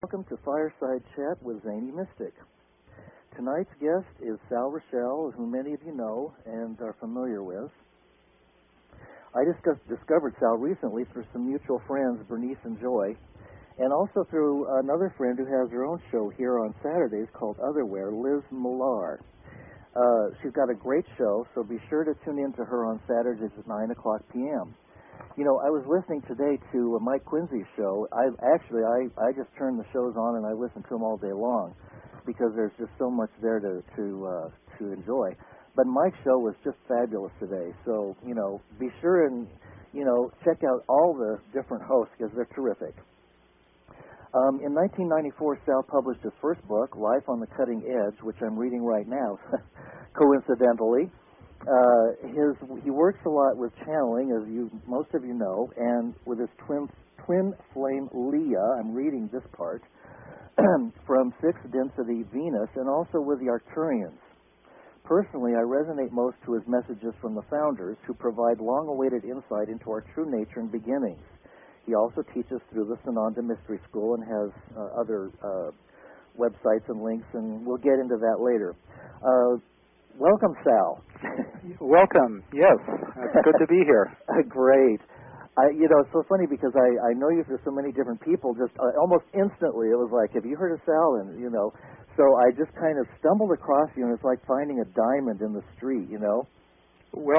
Welcome to Fireside Chat with Zany Mystic. Tonight's guest is Sal Rochelle, who many of you know and are familiar with. I discovered Sal recently through some mutual friends, Bernice and Joy, and also through another friend who has her own show here on Saturdays called Otherwhere, Liz Millar. She's got a great show, so be sure to tune in to her on Saturdays at 9 o'clock p.m. You know, I was listening today to Mike Quincy's show. I just turn the shows on and I listen to them all day long because there's just so much there to enjoy. But Mike's show was just fabulous today. So, be sure and, check out all the different hosts because they're terrific. In 1994, Sal published his first book, Life on the Cutting Edge, which I'm reading right now, coincidentally. He works a lot with channeling, as most of you know, and with his twin flame Leah. I'm reading this part from 6th Density Venus, and also with the Arcturians. Personally, I resonate most to his messages from the founders, who provide long-awaited insight into our true nature and beginnings. He also teaches through the Sananda Mystery School and has other websites and links, and we'll get into that later. Welcome, Sal. Welcome. Yes, it's good to be here. Great. It's so funny because I know you through so many different people. Just almost instantly, it was like, have you heard of Sal? And so I just kind of stumbled across you, and it's like finding a diamond in the street. Well,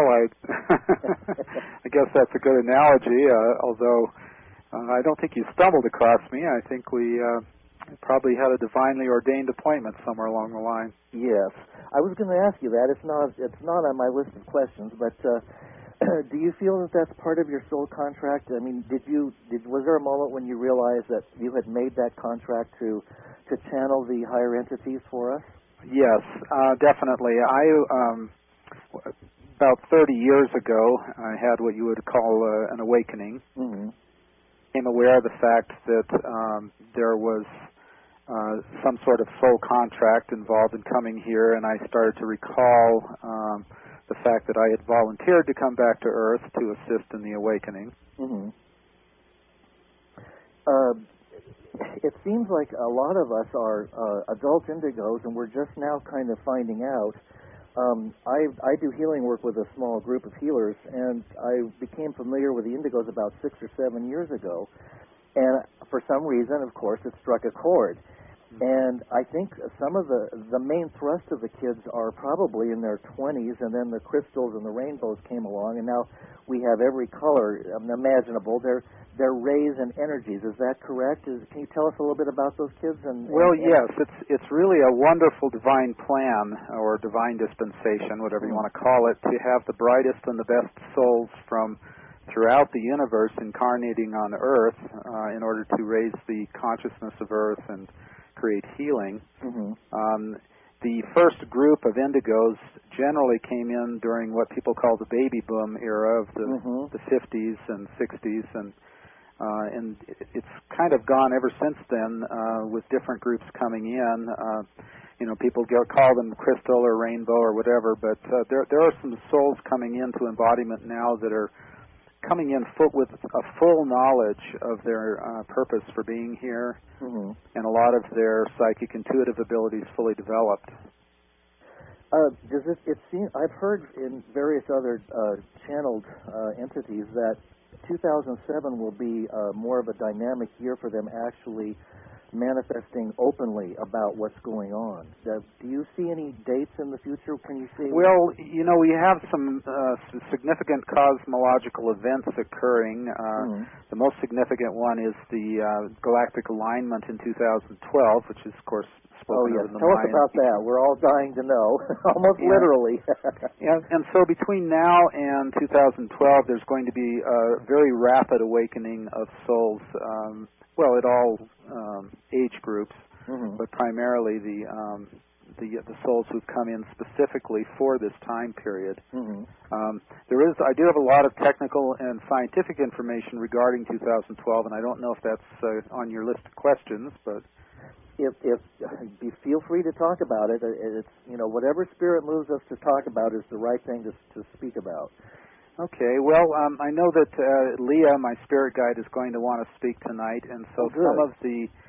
I guess that's a good analogy. Although I don't think you stumbled across me. I think we probably had a divinely ordained appointment somewhere along the line. Yes, I was going to ask you that. It's not on my list of questions, but do you feel that that's part of your soul contract? I mean, was there a moment when you realized that you had made that contract to channel the higher entities for us? Yes, definitely. About 30 years ago, I had what you would call an awakening. Mm-hmm. Became aware of the fact that there was some sort of soul contract involved in coming here, and I started to recall the fact that I had volunteered to come back to Earth to assist in the awakening. Mm-hmm. It seems like a lot of us are adult indigos, and we're just now kind of finding out. I do healing work with a small group of healers, and I became familiar with the indigos about 6 or 7 years ago, and for some reason, of course, it struck a chord. And I think some of the main thrust of the kids are probably in their 20s, and then the crystals and the rainbows came along, and now we have every color imaginable. They're rays and energies. Is that correct? Can you tell us a little bit about those kids? Yes. It's really a wonderful divine plan, or divine dispensation, whatever you want to call it, to have the brightest and the best souls from throughout the universe incarnating on Earth in order to raise the consciousness of Earth and create healing. Mm-hmm. The first group of indigos generally came in during what people call the baby boom era of the 50s and 60s, and it's kind of gone ever since then with different groups coming in. People call them crystal or rainbow or whatever, but there are some souls coming into embodiment now that are coming in with a full knowledge of their purpose for being here, and a lot of their psychic intuitive abilities fully developed. It seem I've heard in various other channeled entities that 2007 will be more of a dynamic year for them actually manifesting openly about what's going on. Do you see any dates in the future? Can you see? Well, we have some significant cosmological events occurring. The most significant one is the galactic alignment in 2012, which is, of course, spoken of in the Tell us about that. We're all dying to know, almost literally. And so between now and 2012, there's going to be a very rapid awakening of souls, at all age groups, but primarily the souls who've come in specifically for this time period. I do have a lot of technical and scientific information regarding 2012, and I don't know if that's on your list of questions, but if feel free to talk about it. It's whatever spirit moves us to talk about is the right thing to speak about. Okay, well, I know that Leah, my spirit guide, is going to want to speak tonight, and so some of the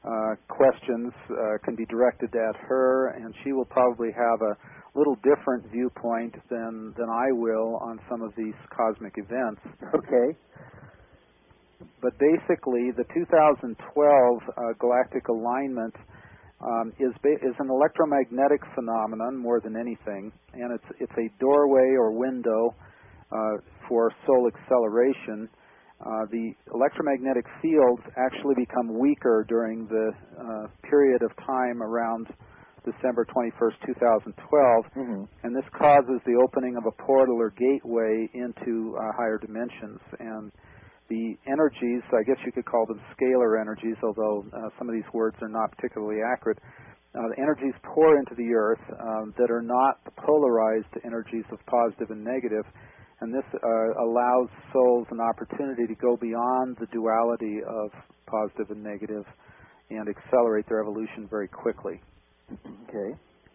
questions can be directed at her, and she will probably have a little different viewpoint than I will on some of these cosmic events. Okay. But basically, the 2012 galactic alignment is an electromagnetic phenomenon more than anything, and it's a doorway or window for soul acceleration. The electromagnetic fields actually become weaker during the period of time around December 21st, 2012, and this causes the opening of a portal or gateway into higher dimensions. And the energies, I guess you could call them scalar energies, although some of these words are not particularly accurate, the energies pour into the earth that are not polarized energies of positive and negative, and this allows souls an opportunity to go beyond the duality of positive and negative and accelerate their evolution very quickly. Okay.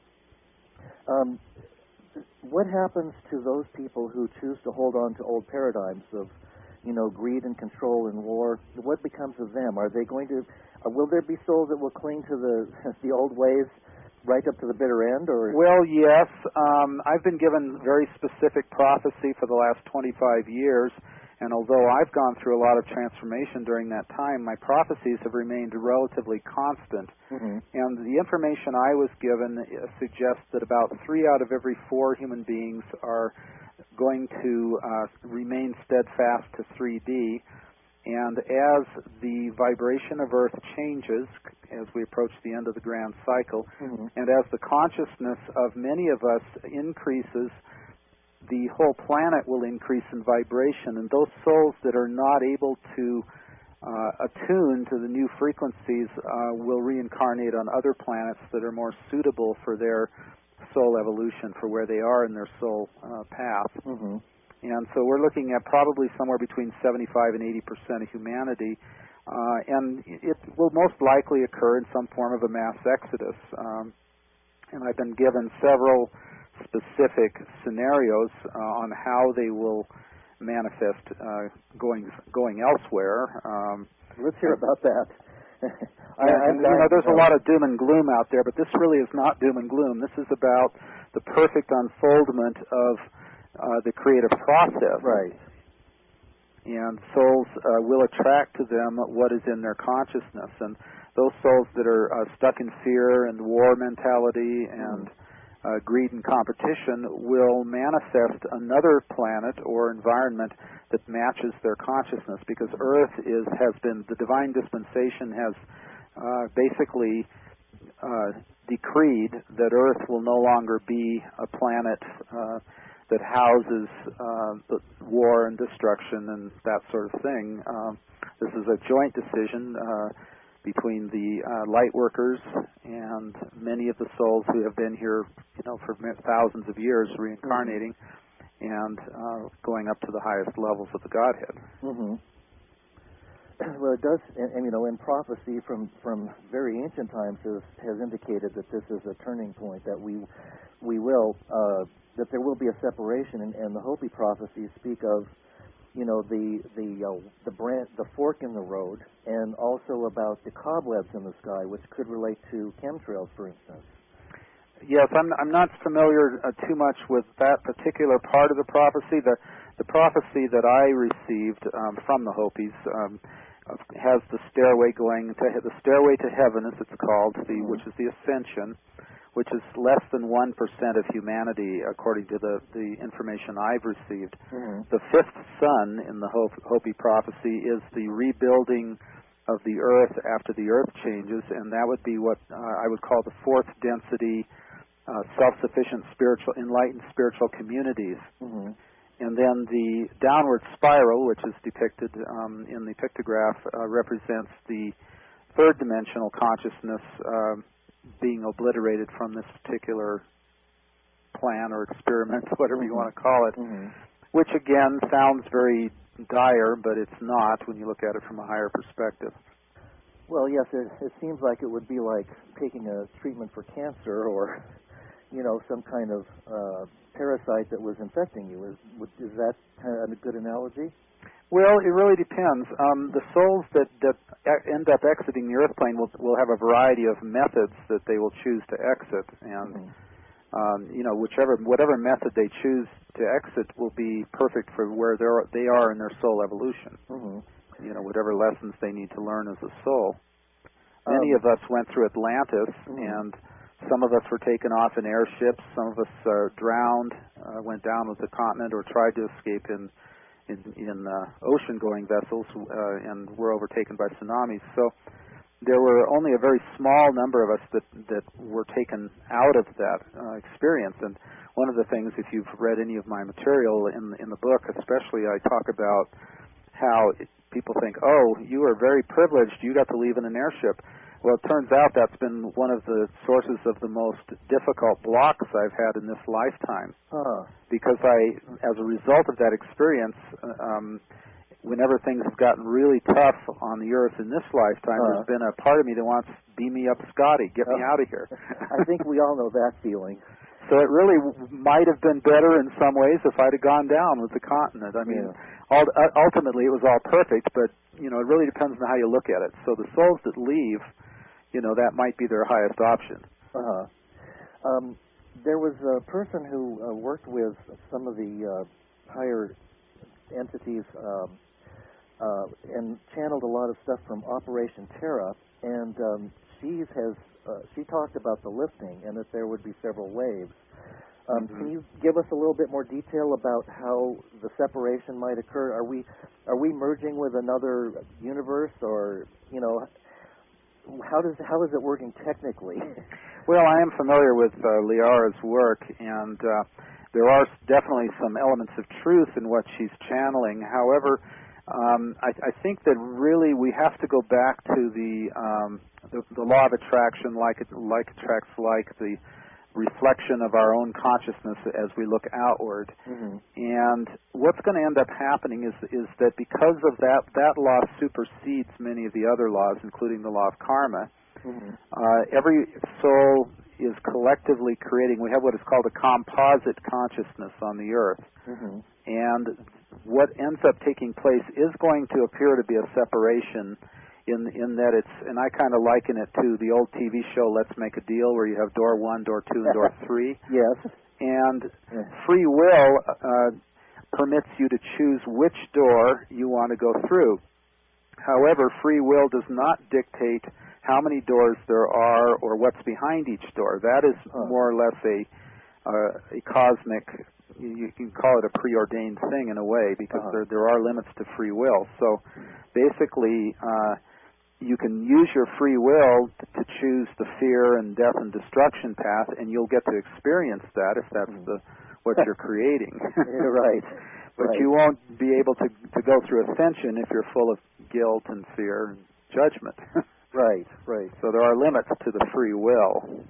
What happens to those people who choose to hold on to old paradigms of, greed and control and war? What becomes of them? Are they going to? Will there be souls that will cling to the old ways right up to the bitter end? Or well, yes. I've been given very specific prophecy for the last 25 years, and although I've gone through a lot of transformation during that time, my prophecies have remained relatively constant. And the information I was given suggests that about 3 out of every 4 human beings are going to remain steadfast to 3D. And as the vibration of Earth changes, as we approach the end of the grand cycle, and as the consciousness of many of us increases, the whole planet will increase in vibration, and those souls that are not able to attune to the new frequencies will reincarnate on other planets that are more suitable for their soul evolution, for where they are in their soul path. And so we're looking at probably somewhere between 75 and 80% of humanity, and it will most likely occur in some form of a mass exodus. And I've been given several specific scenarios on how they will manifest going elsewhere. Let's hear about that. There's a lot of doom and gloom out there, but this really is not doom and gloom. This is about the perfect unfoldment of the creative process. Right. And souls will attract to them what is in their consciousness. And those souls that are stuck in fear and war mentality and greed and competition will manifest another planet or environment that matches their consciousness, because Earth has been, the divine dispensation has basically decreed that Earth will no longer be a planet that houses war and destruction and that sort of thing. This is a joint decision between the light workers and many of the souls who have been here, for thousands of years, reincarnating and going up to the highest levels of the Godhead. Well, it does, and prophecy from very ancient times has indicated that this is a turning point, that we will that there will be a separation, and the Hopi prophecies speak of the fork in the road, and also about the cobwebs in the sky, which could relate to chemtrails, for instance. Yes, I'm not familiar too much with that particular part of the prophecy. The prophecy that I received from the Hopis has the stairway to heaven, as it's called, which is the ascension, which is less than 1% of humanity, according to the information I've received. The 5th sun in the Hopi prophecy is the rebuilding of the Earth after the Earth changes, and that would be what I would call the 4th density self-sufficient enlightened spiritual communities. And then the downward spiral, which is depicted in the pictograph, represents the 3rd dimensional consciousness being obliterated from this particular plan or experiment, whatever you want to call it, which again sounds very dire, but it's not when you look at it from a higher perspective. Well, yes, it seems like it would be like taking a treatment for cancer, or some kind of parasite that was infecting you. Is that kind of a good analogy? Well, it really depends. The souls that end up exiting the earth plane will have a variety of methods that they will choose to exit, and whatever method they choose to exit will be perfect for where they are in their soul evolution. Whatever lessons they need to learn as a soul. Many of us went through Atlantis, and some of us were taken off in airships. Some of us drowned, went down with the continent, or tried to escape in ocean-going vessels, and were overtaken by tsunamis. So there were only a very small number of us that were taken out of that experience. And one of the things, if you've read any of my material in the book, especially, I talk about how people think, oh, you are very privileged, you got to leave in an airship. Well, it turns out that's been one of the sources of the most difficult blocks I've had in this lifetime. Because as a result of that experience, whenever things have gotten really tough on the earth in this lifetime, there's been a part of me that wants to beam me up, Scotty, get me out of here. I think we all know that feeling. So it really might have been better in some ways if I'd have gone down with the continent. I mean, ultimately it was all perfect, but, it really depends on how you look at it. So the souls that leave, that might be their highest option. There was a person who worked with some of the higher entities and channeled a lot of stuff from Operation Terra, and she talked about the lifting and that there would be several waves. Can you give us a little bit more detail about how the separation might occur? Are we merging with another universe, or how is it working technically? Well, I am familiar with Liara's work, and there are definitely some elements of truth in what she's channeling. However, I think that really we have to go back to the law of attraction, like attracts like, the reflection of our own consciousness as we look outward. And what's going to end up happening is that because of that law supersedes many of the other laws, including the law of karma. Every soul is collectively creating. We have what is called a composite consciousness on the earth. And what ends up taking place is going to appear to be a separation in that it's, and I kind of liken it to the old TV show Let's Make a Deal, where you have door 1, door 2, and door 3. Yes. And free will permits you to choose which door you want to go through. However, free will does not dictate how many doors there are or what's behind each door. That is more or less a cosmic, you can call it a preordained thing in a way, because there are limits to free will. So basically, you can use your free will to choose the fear and death and destruction path, and you'll get to experience that if that's what you're creating. Right. But you won't be able to go through ascension if you're full of guilt and fear and judgment. Right. So there are limits to the free will.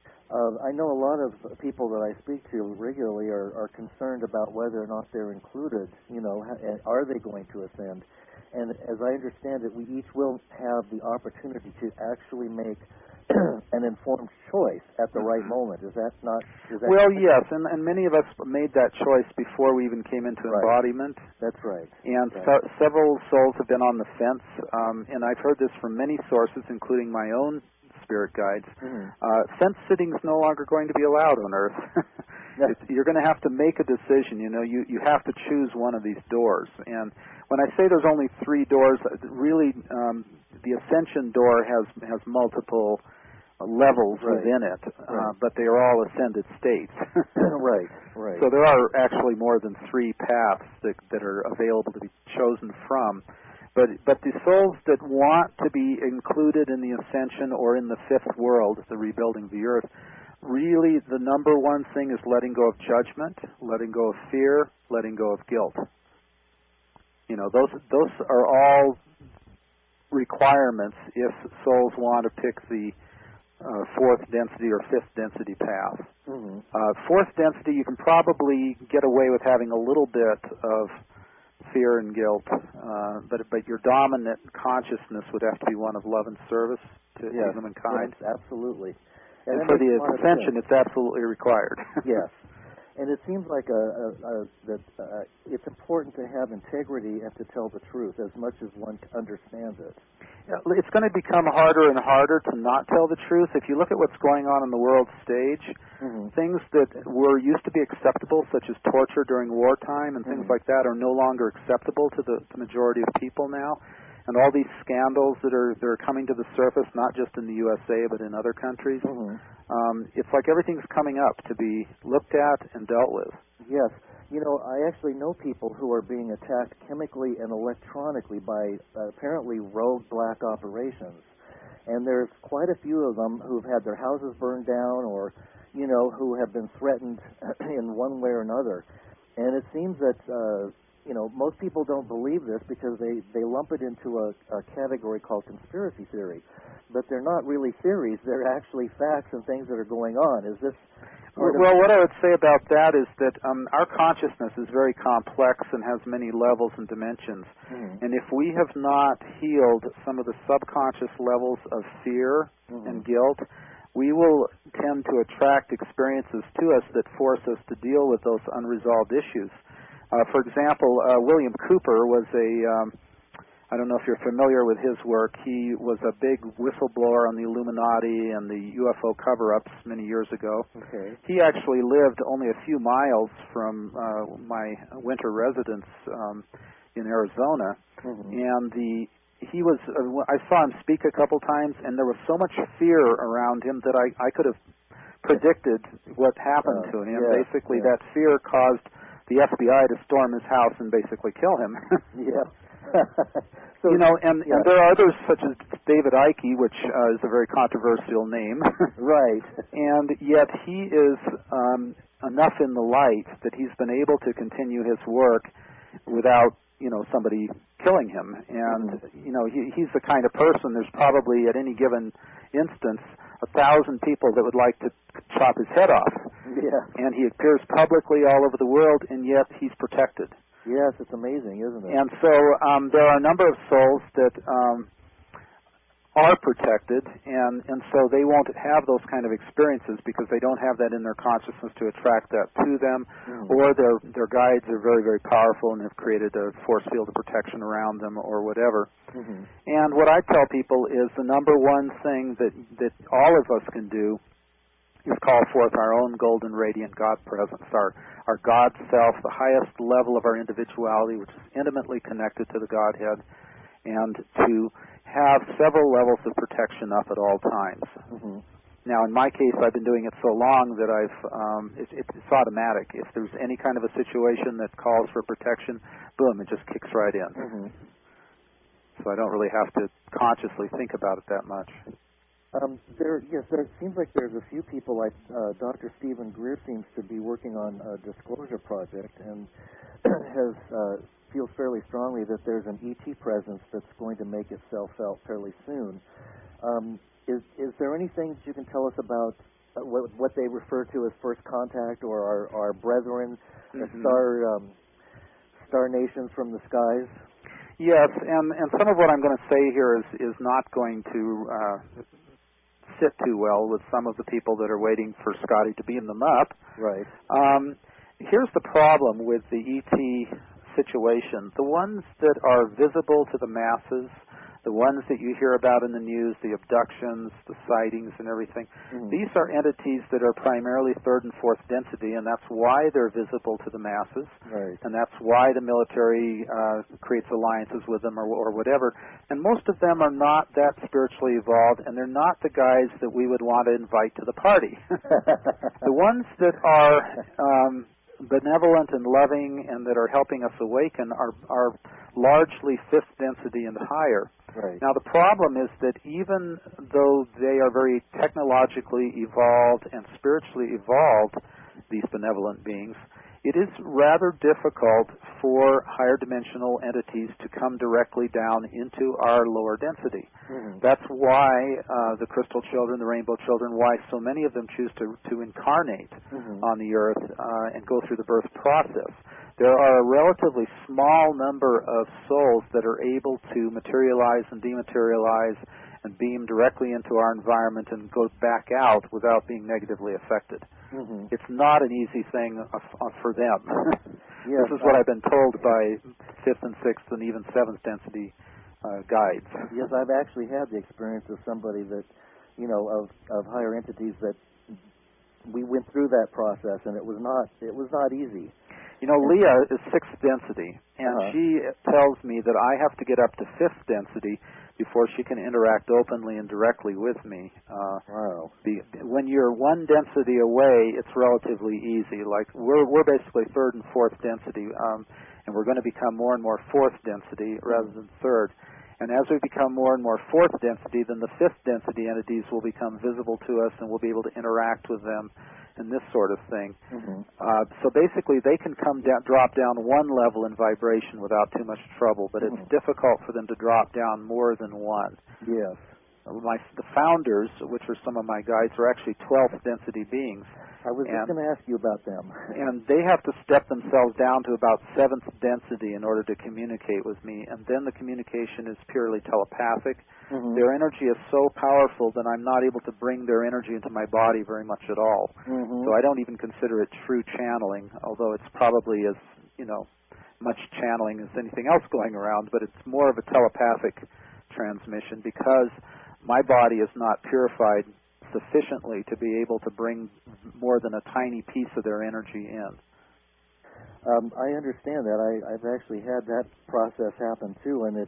I know a lot of people that I speak to regularly are concerned about whether or not they're included, are they going to ascend? And as I understand it, we each will have the opportunity to actually make an informed choice at the right moment. Is that not? Well, yes, and many of us made that choice before we even came into embodiment. That's right. And several souls have been on the fence, and I've heard this from many sources, including my own spirit guides. Fence sitting is no longer going to be allowed on Earth. You're going to have to make a decision. You have to choose one of these doors. And when I say there's only 3 doors, really, the ascension door has multiple levels within it, but they are all ascended states. Right. So there are actually more than 3 paths that are available to be chosen from. But the souls that want to be included in the ascension or in the 5th world, the rebuilding of the earth, really the number one thing is letting go of judgment, letting go of fear, letting go of guilt. Those are all requirements if souls want to pick the 4th density or 5th density path. 4th density, you can probably get away with having a little bit of fear and guilt, but your dominant consciousness would have to be one of love and service to humankind. Yes, absolutely. And for the ascension, it's absolutely required. Yes. And it seems like that it's important to have integrity and to tell the truth as much as one understands it. It's going to become harder and harder to not tell the truth. If you look at what's going on the world stage, things that were used to be acceptable, such as torture during wartime and things like that, are no longer acceptable to the majority of people now. And all these scandals that are coming to the surface, not just in the USA but in other countries, it's like everything's coming up to be looked at and dealt with. Yes. You know, I actually know people who are being attacked chemically and electronically by apparently rogue black operations. And there's quite a few of them who've had their houses burned down or, you know, who have been threatened in one way or another. And it seems that, you know, most people don't believe this because they lump it into a category called conspiracy theory. But they're not really theories. They're actually facts and things that are going on. Is this... Well, what I would say about that is that our consciousness is very complex and has many levels and dimensions. And if we have not healed some of the subconscious levels of fear and guilt, we will tend to attract experiences to us that force us to deal with those unresolved issues. For example, William Cooper was I don't know if you're familiar with his work. He was a big whistleblower on the Illuminati and the UFO cover-ups many years ago. Okay. He actually lived only a few miles from my winter residence in Arizona, and he was. I saw him speak a couple times, and there was so much fear around him that I could have predicted what happened to him. Basically, that fear caused the FBI to storm his house and basically kill him. So, you know, and there are others such as David Icke, which is a very controversial name. Right. And yet he is enough in the light that he's been able to continue his work without, you know, somebody killing him. And, you know, he's the kind of person, there's probably at any given instance 1,000 people that would like to chop his head off. Yeah. And he appears publicly all over the world, and yet he's protected. Yes, it's amazing, isn't it? And so there are a number of souls that are protected, and so they won't have those kind of experiences because they don't have that in their consciousness to attract that to them, or their guides are very, very powerful and have created a force field of protection around them or whatever. And what I tell people is the number one thing that all of us can do is call forth our own golden radiant God presence, our God self, the highest level of our individuality, which is intimately connected to the Godhead, and to have several levels of protection up at all times. Now, in my case, I've been doing it so long that it's automatic. If there's any kind of a situation that calls for protection, boom, it just kicks right in. So I don't really have to consciously think about it that much. There seems like there's a few people, like Dr. Stephen Greer seems to be working on a disclosure project and feels fairly strongly that there's an ET presence that's going to make itself felt fairly soon. Is there anything that you can tell us about what they refer to as first contact or our brethren, star nations from the skies? Yes, and some of what I'm going to say here is not going to sit too well with some of the people that are waiting for Scotty to beam them up. Right. Here's the problem with the ET situation. The ones that are visible to the masses, the ones that you hear about in the news, the abductions, the sightings and everything, these are entities that are primarily third and fourth density, and that's why they're visible to the masses. Right. And that's why the military creates alliances with them or whatever. And most of them are not that spiritually evolved, and they're not the guys that we would want to invite to the party. The ones that are benevolent and loving and that are helping us awaken are largely fifth density and higher. Right. Now, the problem is that even though they are very technologically evolved and spiritually evolved, these benevolent beings, it is rather difficult for higher dimensional entities to come directly down into our lower density. That's why the crystal children, the rainbow children, why so many of them choose to incarnate on the earth and go through the birth process. There are a relatively small number of souls that are able to materialize and dematerialize and beam directly into our environment and go back out without being negatively affected. it's not an easy thing for them. Yes, this is what I've been told by 5th and 6th and even 7th density guides. Yes, I've actually had the experience of somebody that, of higher entities that we went through that process, and it was not easy. Leah is 6th density, and she tells me that I have to get up to 5th density before she can interact openly and directly with me. Wow. When you're 1 density away, it's relatively easy. Like we're basically 3rd and 4th density, and we're going to become more and more 4th density rather than 3rd. And as we become more and more 4th density, then the 5th density entities will become visible to us, and we'll be able to interact with them and this sort of thing. So basically, they can drop down 1 level in vibration without too much trouble, but it's difficult for them to drop down more than 1. Yes. The founders, which are some of my guides, are actually 12th density beings. I was just going to ask you about them. And they have to step themselves down to about 7th density in order to communicate with me, and then the communication is purely telepathic. Their energy is so powerful that I'm not able to bring their energy into my body very much at all. So I don't even consider it true channeling, although it's probably as, much channeling as anything else going around, but it's more of a telepathic transmission because my body is not purified sufficiently to be able to bring more than a tiny piece of their energy in. I understand that. I've actually had that process happen too, and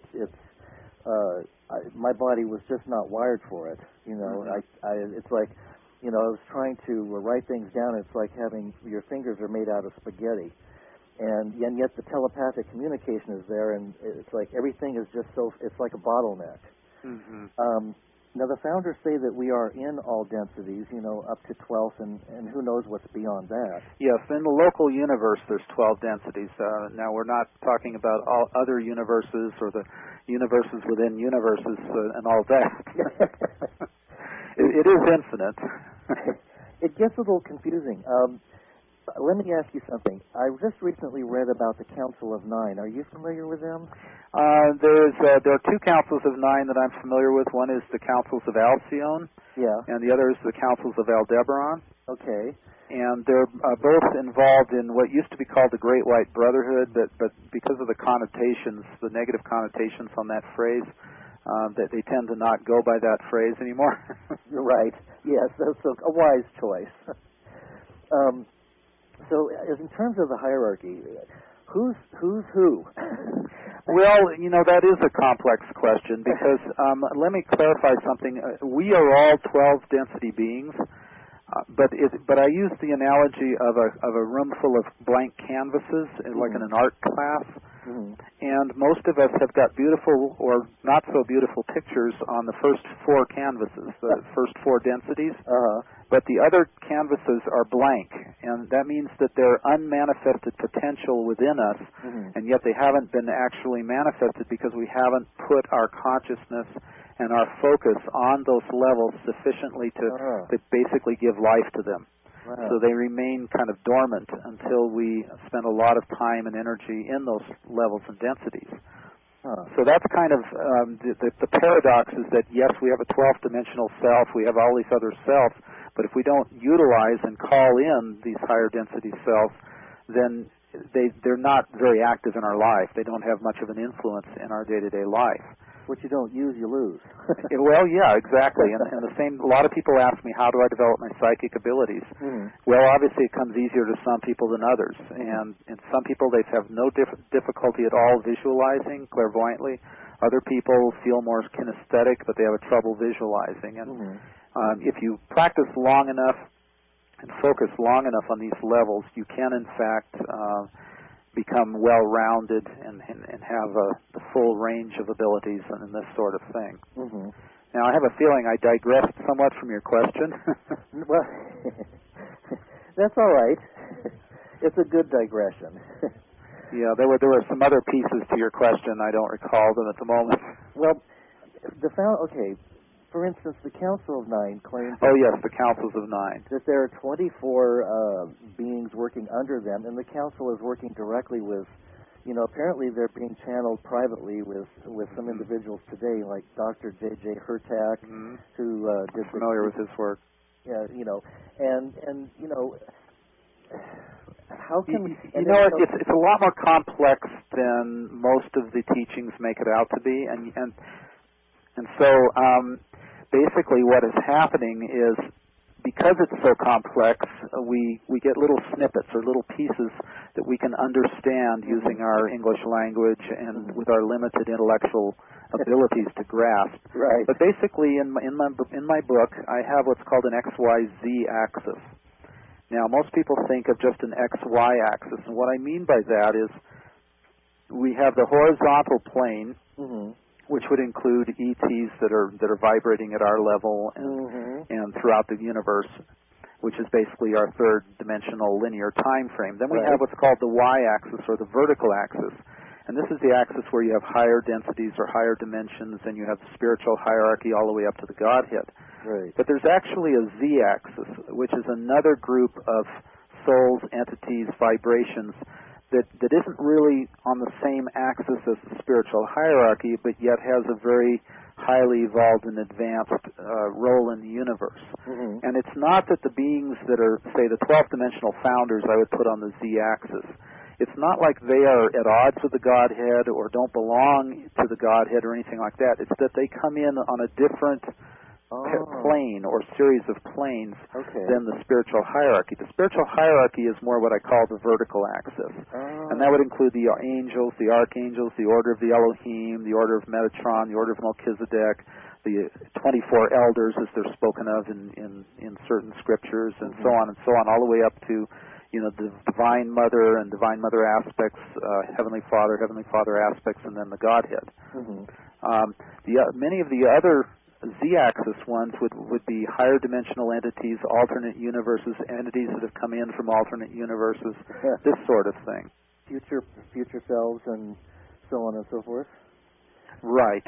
my body was just not wired for it. It's like, I was trying to write things down. It's like having your fingers are made out of spaghetti, and yet the telepathic communication is there, and it's like everything is just it's like a bottleneck. Now, the founders say that we are in all densities, up to 12th, and who knows what's beyond that. Yes, in the local universe, there's 12 densities. Now, we're not talking about all other universes or the universes within universes and all that. It is infinite. It gets a little confusing. Let me ask you something. I just recently read about the Council of Nine. Are you familiar with them? There are 2 councils of 9 that I'm familiar with. One is the Councils of Alcyone, and the other is the Councils of Aldebaran. Okay. And they're both involved in what used to be called the Great White Brotherhood, but because of the connotations, the negative connotations on that phrase, that they tend to not go by that phrase anymore. You're right. Yes, that's a wise choice. So, in terms of the hierarchy, who's who? Well, that is a complex question because let me clarify something. We are all 12 density beings, but I use the analogy of a room full of blank canvases, like in an art class. And most of us have got beautiful or not so beautiful pictures on the first 4 canvases, the first 4 densities. But the other canvases are blank, and that means that they're unmanifested potential within us, and yet they haven't been actually manifested because we haven't put our consciousness and our focus on those levels sufficiently to basically give life to them. So they remain kind of dormant until we spend a lot of time and energy in those levels and densities. So that's kind of the paradox is that, yes, we have a 12th dimensional self, we have all these other selves, but if we don't utilize and call in these higher density selves, then they're not very active in our life. They don't have much of an influence in our day-to-day life. What you don't use, you lose. Well, yeah, exactly. And the same. A lot of people ask me, how do I develop my psychic abilities? Well, obviously, it comes easier to some people than others. And some people, they have no difficulty at all visualizing clairvoyantly. Other people feel more kinesthetic, but they have trouble visualizing. And if you practice long enough and focus long enough on these levels, you can, in fact, become well-rounded and have the full range of abilities and this sort of thing. Now, I have a feeling I digressed somewhat from your question. Well, that's all right. It's a good digression. Yeah, there were some other pieces to your question. I don't recall them at the moment. Well, okay. For instance, the Council of Nine claims... Oh, yes, the Councils of Nine. ...that there are 24 beings working under them, and the Council is working directly with... apparently they're being channeled privately with some individuals today, like Dr. J.J. Hurtak, who did... familiar with his work. Yeah, and how can we? It's a lot more complex than most of the teachings make it out to be, and so basically what is happening is, because it's so complex, we get little snippets or little pieces that we can understand using our English language and with our limited intellectual abilities to grasp. Right. But basically, in my book, I have what's called an XYZ axis. Now, most people think of just an XY axis, and what I mean by that is we have the horizontal plane, which would include ETs that are vibrating at our level and throughout the universe, which is basically our third dimensional linear time frame. Then we have what's called the Y-axis, or the vertical axis, and this is the axis where you have higher densities or higher dimensions, and you have spiritual hierarchy all the way up to the Godhead. Right. But there's actually a Z-axis, which is another group of souls, entities, vibrations that isn't really on the same axis as the spiritual hierarchy, but yet has a very highly evolved and advanced role in the universe. And it's not that the beings that are, say, the 12th dimensional founders I would put on the Z-axis. It's not like they are at odds with the Godhead or don't belong to the Godhead or anything like that. It's that they come in on a different plane or series of planes than the spiritual hierarchy. The spiritual hierarchy is more what I call the vertical axis. And that would include the angels, the archangels, the order of the Elohim, the order of Metatron, the order of Melchizedek, the 24 elders as they're spoken of in certain scriptures, and so on, all the way up to the Divine Mother and Divine Mother aspects, Heavenly Father aspects, and then the Godhead. Many of the other Z-axis ones would be higher dimensional entities, alternate universes, entities that have come in from alternate universes, this sort of thing. Future selves and so on and so forth. Right.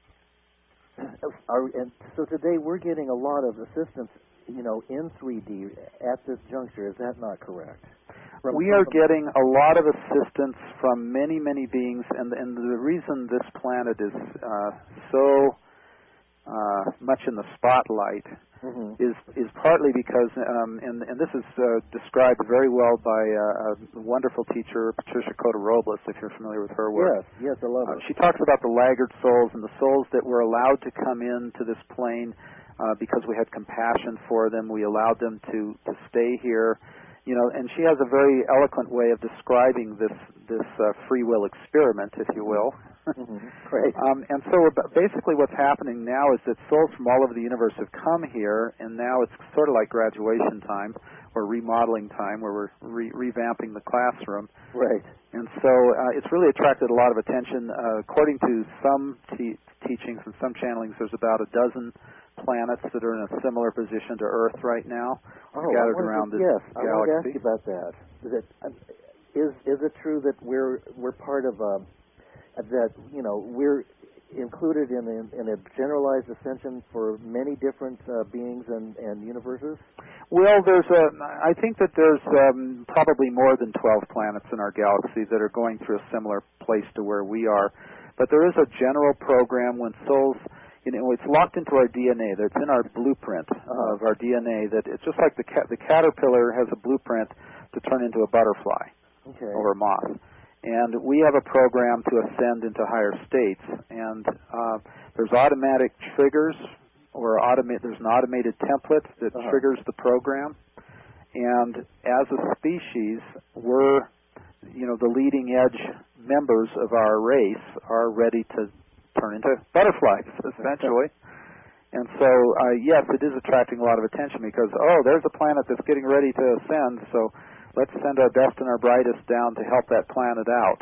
And so today we're getting a lot of assistance, in 3D at this juncture. Is that not correct? We are getting a lot of assistance from many, many beings, and the reason this planet is so much in the spotlight is partly because, and this is described very well by a wonderful teacher, Patricia Cota-Robles, if you're familiar with her work. Yes, I love it. She talks about the laggard souls and the souls that were allowed to come into this plane because we had compassion for them. We allowed them to stay here. And she has a very eloquent way of describing this free will experiment, if you will. Great. And so basically what's happening now is that souls from all over the universe have come here, and now it's sort of like graduation time or remodeling time, where we're revamping the classroom. Right. And so it's really attracted a lot of attention. According to some teachings and some channelings, there's about a dozen planets that are in a similar position to Earth right now, gathered around this galaxy. I wanted to ask you about that. Is it true that we're part of that we're included in a generalized ascension for many different beings and universes? Well, I think that there's probably more than 12 planets in our galaxy that are going through a similar place to where we are. But there is a general program when souls, it's locked into our DNA. That's in our blueprint of our DNA. That it's just like the caterpillar has a blueprint to turn into a butterfly or a moth. And we have a program to ascend into higher states. And there's automatic triggers, or there's an automated template that triggers the program. And as a species, we're, the leading edge members of our race are ready to turn into butterflies, essentially. And so, yes, it is attracting a lot of attention because, there's a planet that's getting ready to ascend, so let's send our best and our brightest down to help that planet out.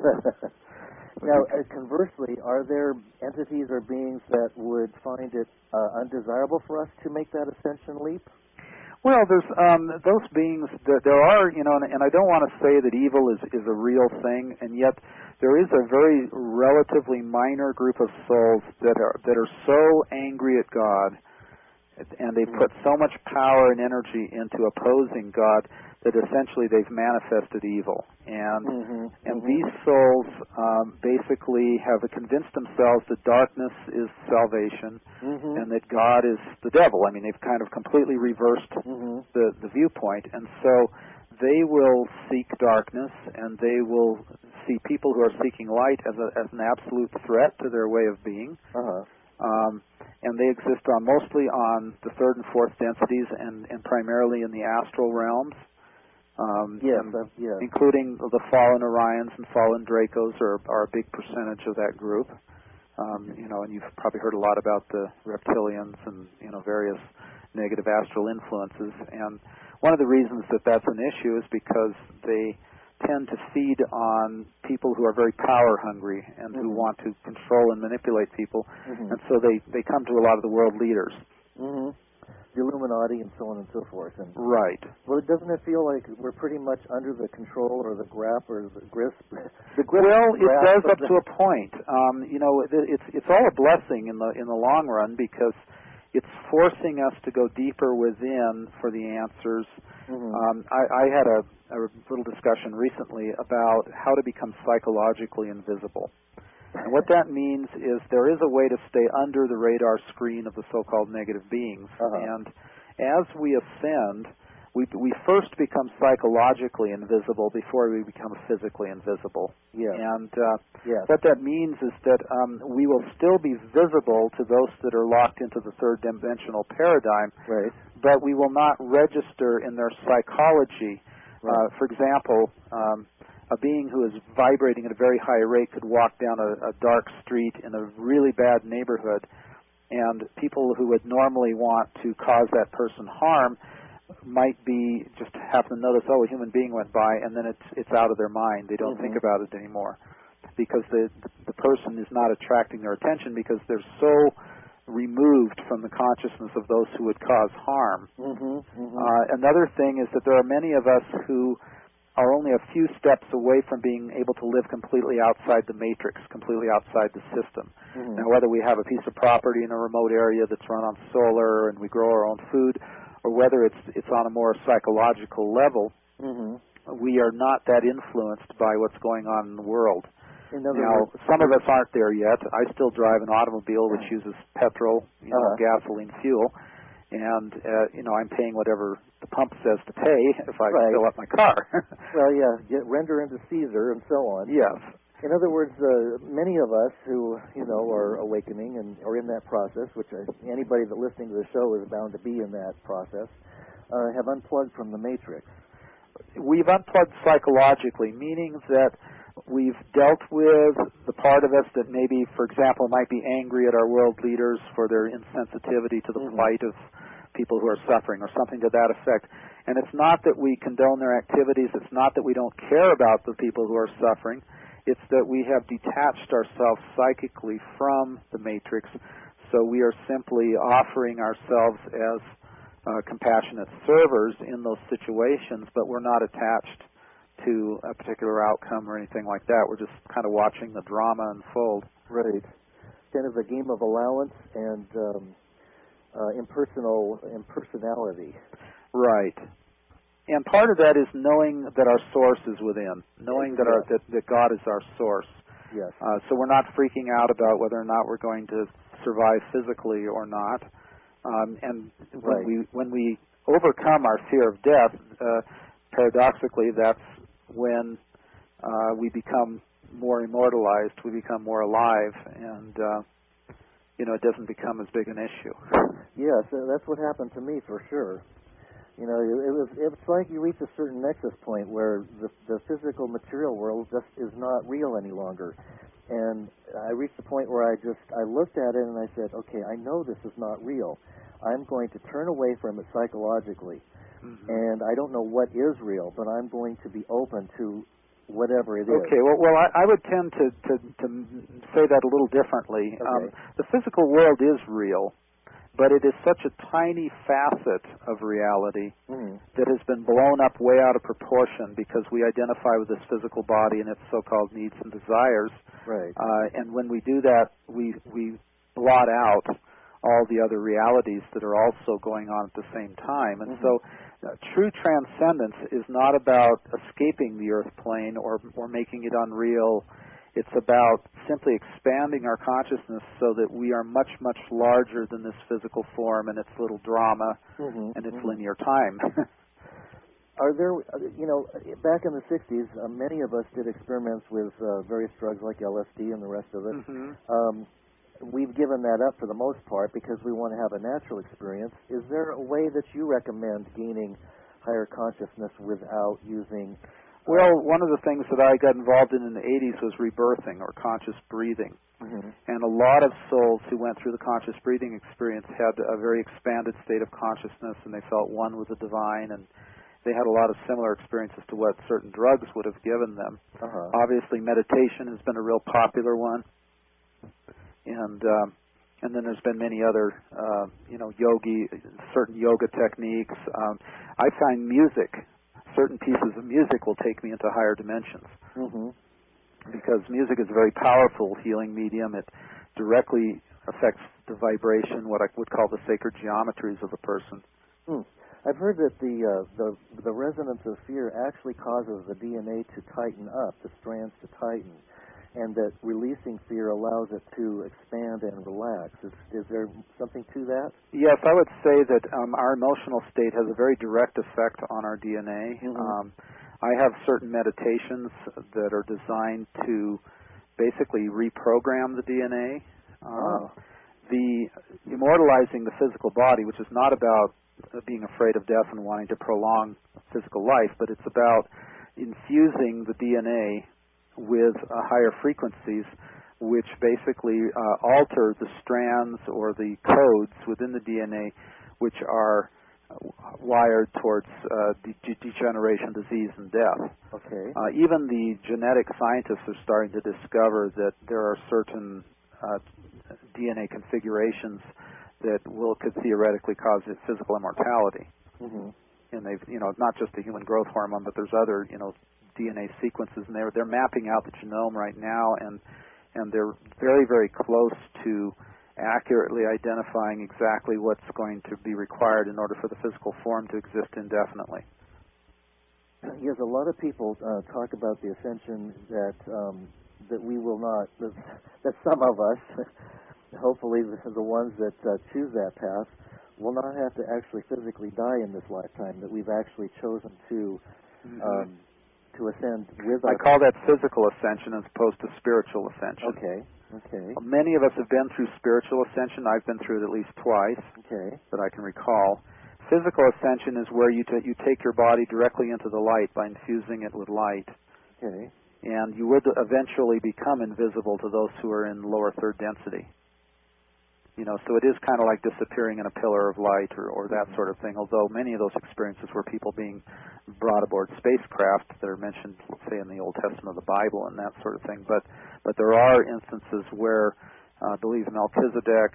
Now, conversely, are there entities or beings that would find it undesirable for us to make that ascension leap? Well, there's those beings that there are, and I don't want to say that evil is a real thing, and yet there is a very relatively minor group of souls that are so angry at God and they've put so much power and energy into opposing God that essentially they've manifested evil. And these souls basically have convinced themselves that darkness is salvation and that God is the devil. I mean, they've kind of completely reversed the viewpoint. And so they will seek darkness, and they will see people who are seeking light as an absolute threat to their way of being. And they exist mostly on the third and fourth densities and primarily in the astral realms. Including the fallen Orions and fallen Dracos are a big percentage of that group. And you've probably heard a lot about the reptilians and various negative astral influences. And one of the reasons that that's an issue is because they tend to feed on people who are very power hungry and who want to control and manipulate people, and so they come to a lot of the world leaders. The Illuminati and so on and so forth. And right. Well, doesn't it feel like we're pretty much under the control or the grasp or the grip? Well, it does up to a point. It's all a blessing in the long run because it's forcing us to go deeper within for the answers. I had a little discussion recently about how to become psychologically invisible. And what that means is there is a way to stay under the radar screen of the so-called negative beings. And as we ascend, we first become psychologically invisible before we become physically invisible. And what that means is that we will still be visible to those that are locked into the third dimensional paradigm, but we will not register in their psychology. For example, a being who is vibrating at a very high rate could walk down a dark street in a really bad neighborhood, and people who would normally want to cause that person harm might be just happen to notice, a human being went by, and then it's out of their mind. They don't think about it anymore because the person is not attracting their attention because they're so removed from the consciousness of those who would cause harm. Another thing is that there are many of us who are only a few steps away from being able to live completely outside the matrix, completely outside the system. Now, whether we have a piece of property in a remote area that's run on solar and we grow our own food, or whether it's on a more psychological level, we are not that influenced by what's going on in the world. Now, some of us aren't there yet. I still drive an automobile which uses petrol, gasoline fuel, and I'm paying whatever the pump says to pay if I fill up my car. Render unto Caesar and so on. Yes. In other words, many of us who are awakening and are in that process, which anybody that listening to the show is bound to be in that process, have unplugged from the matrix. We've unplugged psychologically, meaning that we've dealt with the part of us that maybe, for example, might be angry at our world leaders for their insensitivity to the plight of people who are suffering or something to that effect. And it's not that we condone their activities. It's not that we don't care about the people who are suffering. It's that we have detached ourselves psychically from the matrix, so we are simply offering ourselves as compassionate servers in those situations, but we're not attached to a particular outcome or anything like that. We're just kind of watching the drama unfold. Right. Kind of a game of allowance and impersonality. Right. And part of that is knowing that our source is within, knowing that that God is our source. Yes. So we're not freaking out about whether or not we're going to survive physically or not. And when we overcome our fear of death, paradoxically, that's when we become more immortalized, we become more alive, and it doesn't become as big an issue. Yes, that's what happened to me for sure. It's like you reach a certain nexus point where the physical material world just is not real any longer. And I reached the point where I looked at it and I said, okay, I know this is not real. I'm going to turn away from it psychologically. And I don't know what is real, but I'm going to be open to whatever it is. Okay, well, I would tend to say that a little differently. Okay. The physical world is real, but it is such a tiny facet of reality that has been blown up way out of proportion because we identify with this physical body and its so-called needs and desires. Right. And when we do that, we blot out all the other realities that are also going on at the same time. And so true transcendence is not about escaping the earth plane or making it unreal. It's about simply expanding our consciousness so that we are much, much larger than this physical form and its little drama and its linear time. Are there, back in the 60s, many of us did experiments with various drugs like LSD and the rest of it. We've given that up for the most part because we want to have a natural experience. Is there a way that you recommend gaining higher consciousness without using... Well, one of the things that I got involved in the 80s was rebirthing or conscious breathing. And a lot of souls who went through the conscious breathing experience had a very expanded state of consciousness, and they felt one with the divine, and they had a lot of similar experiences to what certain drugs would have given them. Obviously, meditation has been a real popular one. And then there's been many other, certain yoga techniques. I find certain pieces of music will take me into higher dimensions. Because music is a very powerful healing medium. It directly affects the vibration, what I would call the sacred geometries of a person. I've heard that the resonance of fear actually causes the DNA to tighten up, the strands to tighten, and that releasing fear allows it to expand and relax. Is there something to that? Yes, I would say that our emotional state has a very direct effect on our DNA. I have certain meditations that are designed to basically reprogram the DNA. The immortalizing the physical body, which is not about being afraid of death and wanting to prolong physical life, but it's about infusing the DNA with higher frequencies, which basically alter the strands or the codes within the DNA, which are wired towards degeneration, disease, and death. Even the genetic scientists are starting to discover that there are certain DNA configurations that could theoretically cause physical immortality. And they've, not just the human growth hormone, but there's other, DNA sequences, and they're mapping out the genome right now, and they're very, very close to accurately identifying exactly what's going to be required in order for the physical form to exist indefinitely. Yes, a lot of people talk about the ascension that we will not, that some of us, hopefully the ones that choose that path, will not have to actually physically die in this lifetime, that we've actually chosen to ascend with our... I call that physical ascension as opposed to spiritual ascension. Okay. Many of us have been through spiritual ascension. I've been through it at least twice that I can recall. Physical ascension is where you take your body directly into the light by infusing it with light. And you would eventually become invisible to those who are in lower third density. So it is kind of like disappearing in a pillar of light or that sort of thing, although many of those experiences were people being brought aboard spacecraft that are mentioned, let's say, in the Old Testament of the Bible and that sort of thing. But there are instances where I believe Melchizedek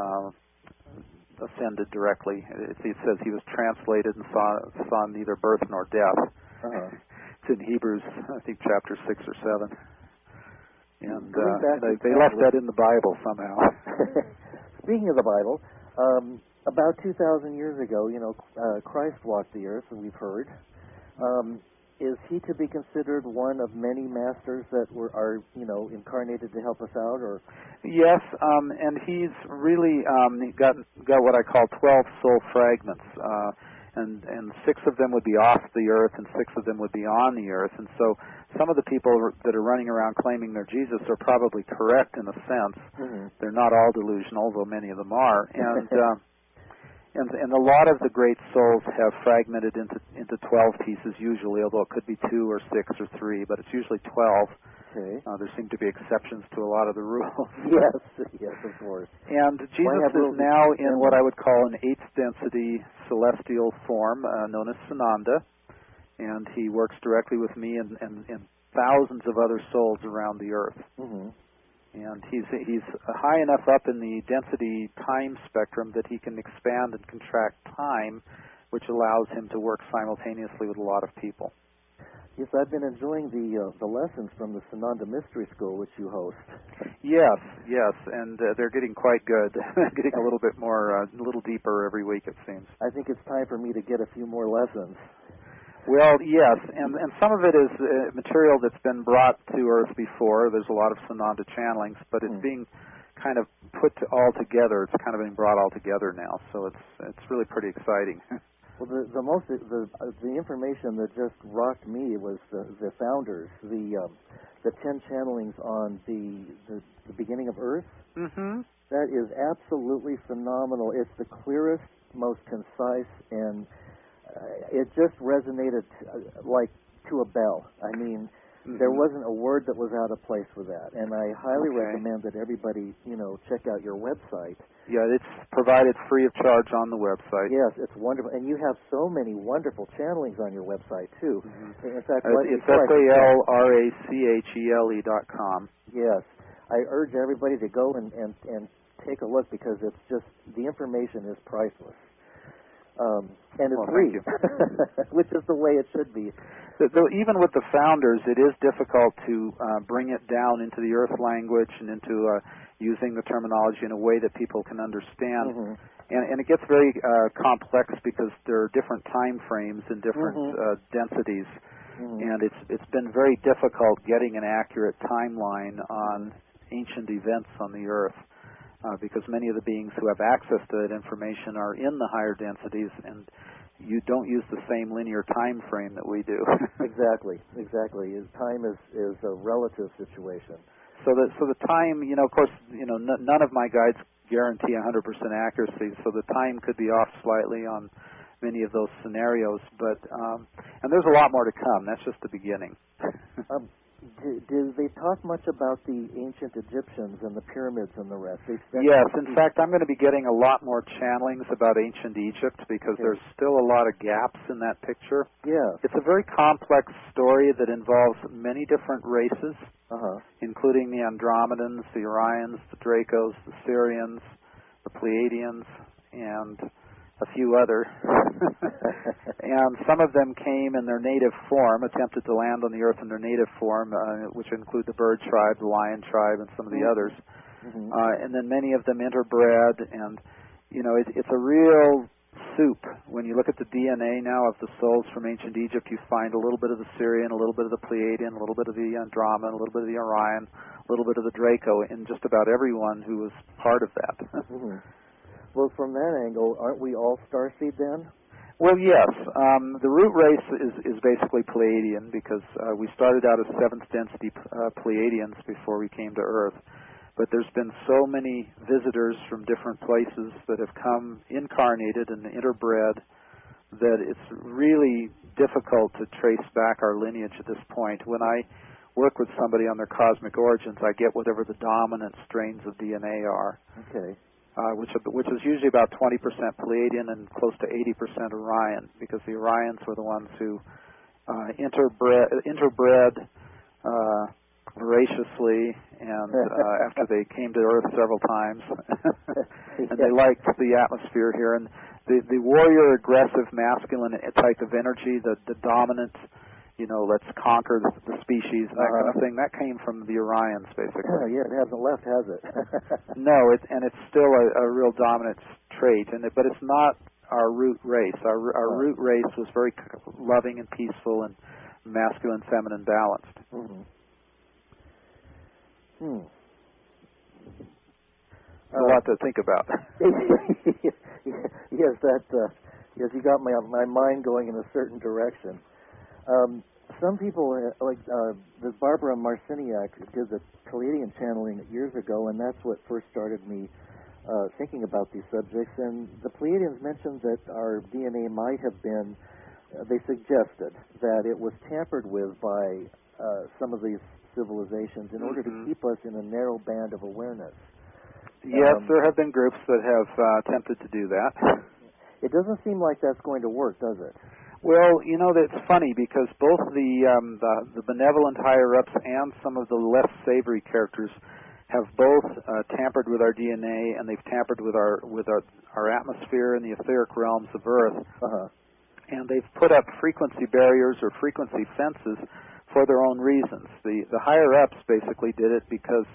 ascended directly. It says he was translated and saw neither birth nor death. It's in Hebrews, I think, chapter 6 or 7. And they left that in the Bible somehow. Speaking of the Bible, about 2,000 years ago, Christ walked the earth, and we've heard. Is he to be considered one of many masters that are incarnated to help us out, or? Yes, and he's really got what I call 12 soul fragments, and 6 of them would be off the earth, and 6 of them would be on the earth, and so some of the people that are running around claiming they're Jesus are probably correct in a sense. They're not all delusional, though many of them are, and a lot of the great souls have fragmented into 12 pieces usually, although it could be 2 or 6 or 3, but it's usually 12. There seem to be exceptions to a lot of the rules. Yes, of course. And Jesus is now in what I would call an 8th density celestial form known as Sananda, and he works directly with me and thousands of other souls around the earth. And he's high enough up in the density time spectrum that he can expand and contract time, which allows him to work simultaneously with a lot of people. Yes, I've been enjoying the lessons from the Sananda Mystery School, which you host. Yes, and they're getting quite good. Getting a little bit more, a little deeper every week, it seems. I think it's time for me to get a few more lessons. Well, yes, and some of it is material that's been brought to Earth before. There's a lot of Sananda channelings, but it's being kind of put all together. It's kind of being brought all together now, so it's really pretty exciting. Well, the information that just rocked me was the founders, the 10 channelings on the beginning of Earth. Mm-hmm. That is absolutely phenomenal. It's the clearest, most concise, and it just resonated like to a bell. I mean, there wasn't a word that was out of place with that, and I highly recommend that everybody, check out your website. Yeah, it's provided free of charge on the website. Yes, it's wonderful, and you have so many wonderful channelings on your website too. In fact, it's SALRACHELE.com. Yes, I urge everybody to go and take a look, because it's just, the information is priceless. And it's free, which is the way it should be. Though even with the founders, it is difficult to bring it down into the Earth language and into using the terminology in a way that people can understand. And it gets very complex, because there are different time frames and different densities. And it's been very difficult getting an accurate timeline on ancient events on the Earth. Because many of the beings who have access to that information are in the higher densities, and you don't use the same linear time frame that we do. Exactly. Time is a relative situation. So the time, of course, none of my guides guarantee 100% accuracy, so the time could be off slightly on many of those scenarios. But and there's a lot more to come. That's just the beginning. Do they talk much about the ancient Egyptians and the pyramids and the rest? Yes, in fact, I'm going to be getting a lot more channelings about ancient Egypt, because there's still a lot of gaps in that picture. Yeah. It's a very complex story that involves many different races, including the Andromedans, the Orions, the Dracos, the Sirians, the Pleiadians, and a few others. And some of them came in their native form, attempted to land on the Earth in their native form, which include the bird tribe, the lion tribe, and some of the others. And then many of them interbred, and it's a real soup. When you look at the DNA now of the souls from ancient Egypt, you find a little bit of the Sirian, a little bit of the Pleiadian, a little bit of the Andromeda, a little bit of the Orion, a little bit of the Draco, in just about everyone who was part of that. Well, from that angle, aren't we all starseed then? Well, yes. The root race is basically Pleiadian, because we started out as seventh density Pleiadians before we came to Earth. But there's been so many visitors from different places that have come incarnated and interbred that it's really difficult to trace back our lineage at this point. When I work with somebody on their cosmic origins, I get whatever the dominant strains of DNA are. Okay. Which is usually about 20% Pleiadian and close to 80% Orion, because the Orions were the ones who interbred voraciously, and after they came to Earth several times, and they liked the atmosphere here. And the warrior, aggressive, masculine type of energy, the dominant, let's conquer the species, and that kind of thing, that came from the Orions, basically. Yeah, it hasn't left, has it? No, it's still a real dominant trait, but it's not our root race. Our root race was very loving and peaceful and masculine, feminine, balanced. A lot to think about. Yes, yes, you got my mind going in a certain direction. Some people, like the Barbara Marciniak, did the Pleiadian channeling years ago, and that's what first started me thinking about these subjects. And the Pleiadians mentioned that our DNA might have been, they suggested that it was tampered with by some of these civilizations in order to keep us in a narrow band of awareness. Yes, there have been groups that have attempted to do that. It doesn't seem like that's going to work, does it? Well, that's funny, because both the benevolent higher-ups and some of the less savory characters have both tampered with our DNA, and they've tampered with our atmosphere and the etheric realms of Earth. and they've put up frequency barriers or frequency fences for their own reasons. The higher-ups basically did it because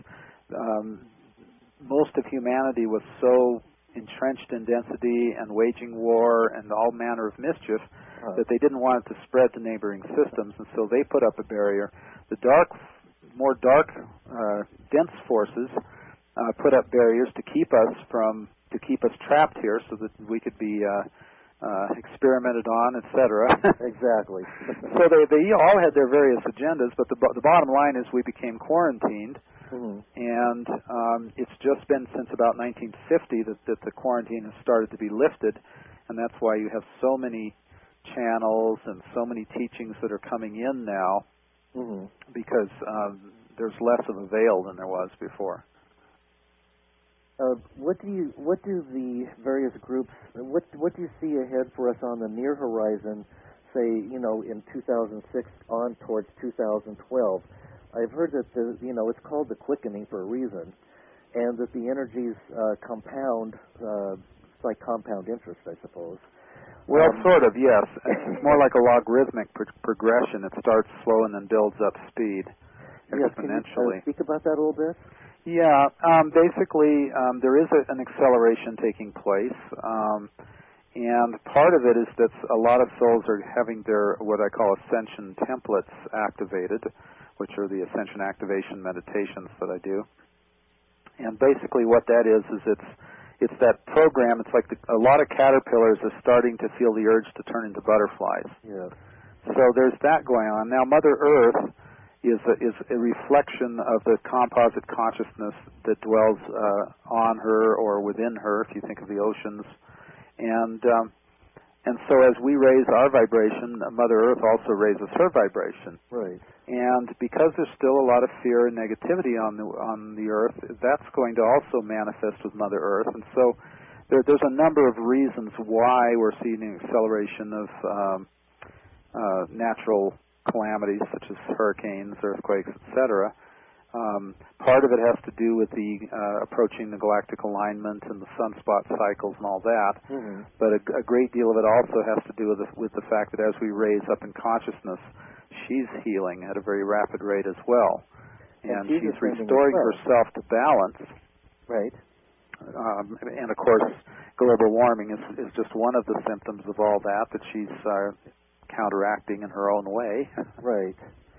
most of humanity was so entrenched in density and waging war and all manner of mischief that they didn't want it to spread to neighboring systems, and so they put up a barrier. The more dark, dense forces put up barriers to keep us trapped here, so that we could be experimented on, etc. Exactly. So they all had their various agendas, but the bottom line is we became quarantined, and it's just been since about 1950 that the quarantine has started to be lifted, and that's why you have so many channels and so many teachings that are coming in now, because there's less of a veil than there was before. What do the various groups, what do you see ahead for us on the near horizon, say, in 2006 on towards 2012? I've heard that it's called the quickening for a reason, and that the energies compound, it's like compound interest, I suppose. Well, sort of, yes. It's more like a logarithmic progression. It starts slow and then builds up speed exponentially. Can you speak about that a little bit? Yeah, basically there is an acceleration taking place, and part of it is that a lot of souls are having their what I call ascension templates activated, which are the ascension activation meditations that I do. And basically what that is it's that program. It's like a lot of caterpillars are starting to feel the urge to turn into butterflies. Yeah. So there's that going on. Now Mother Earth is a reflection of the composite consciousness that dwells on her or within her, if you think of the oceans. And so as we raise our vibration, Mother Earth also raises her vibration. Right. And because there's still a lot of fear and negativity on the Earth, that's going to also manifest with Mother Earth. And so there's a number of reasons why we're seeing an acceleration of natural calamities such as hurricanes, earthquakes, etc. Part of it has to do with the approaching the galactic alignment and the sunspot cycles and all that. But a great deal of it also has to do with the fact that as we raise up in consciousness, she's healing at a very rapid rate as well. And she's restoring herself to balance. Right. And of course, global warming is just one of the symptoms of all that she's counteracting in her own way. Right.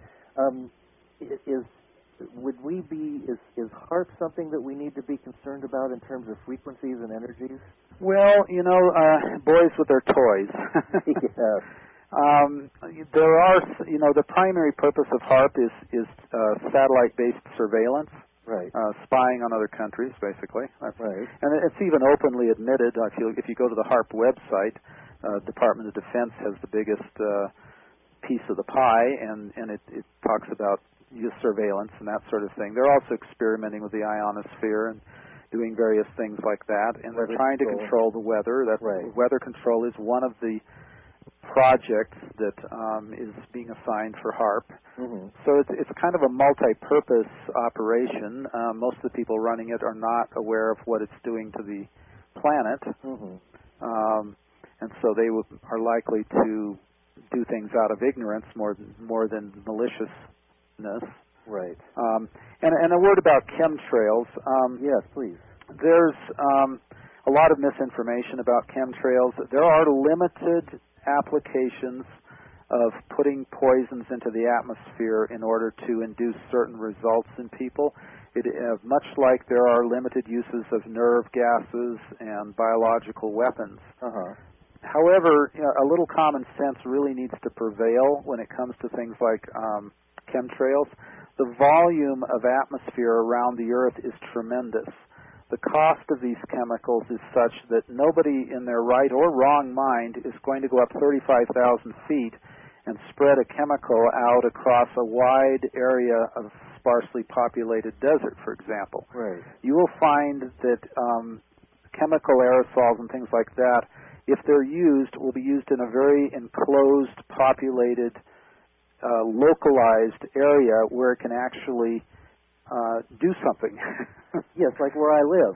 Is HAARP something that we need to be concerned about in terms of frequencies and energies? Well, boys with their toys. Yes. There are, the primary purpose of HAARP is satellite-based surveillance. Right. Spying on other countries, basically. Right. And it's even openly admitted. If you go to the HAARP website, Department of Defense has the biggest piece of the pie, and it talks about surveillance and that sort of thing. They're also experimenting with the ionosphere and doing various things like that, and they're trying to control the weather. Weather control is one of the projects that is being assigned for HAARP. So it's kind of a multi-purpose operation. Most of the people running it are not aware of what it's doing to the planet, and so they are likely to do things out of ignorance more than maliciousness. Right. And a word about chemtrails. Yes, please. There's a lot of misinformation about chemtrails. There are limited applications of putting poisons into the atmosphere in order to induce certain results in people. Much like there are limited uses of nerve gases and biological weapons. However, a little common sense really needs to prevail when it comes to things like chemtrails. The volume of atmosphere around the Earth is tremendous. The cost of these chemicals is such that nobody in their right or wrong mind is going to go up 35,000 feet and spread a chemical out across a wide area of sparsely populated desert, for example. Right. You will find that chemical aerosols and things like that, if they're used, will be used in a very enclosed, populated, localized area where it can actually do something. Yes, like where I live.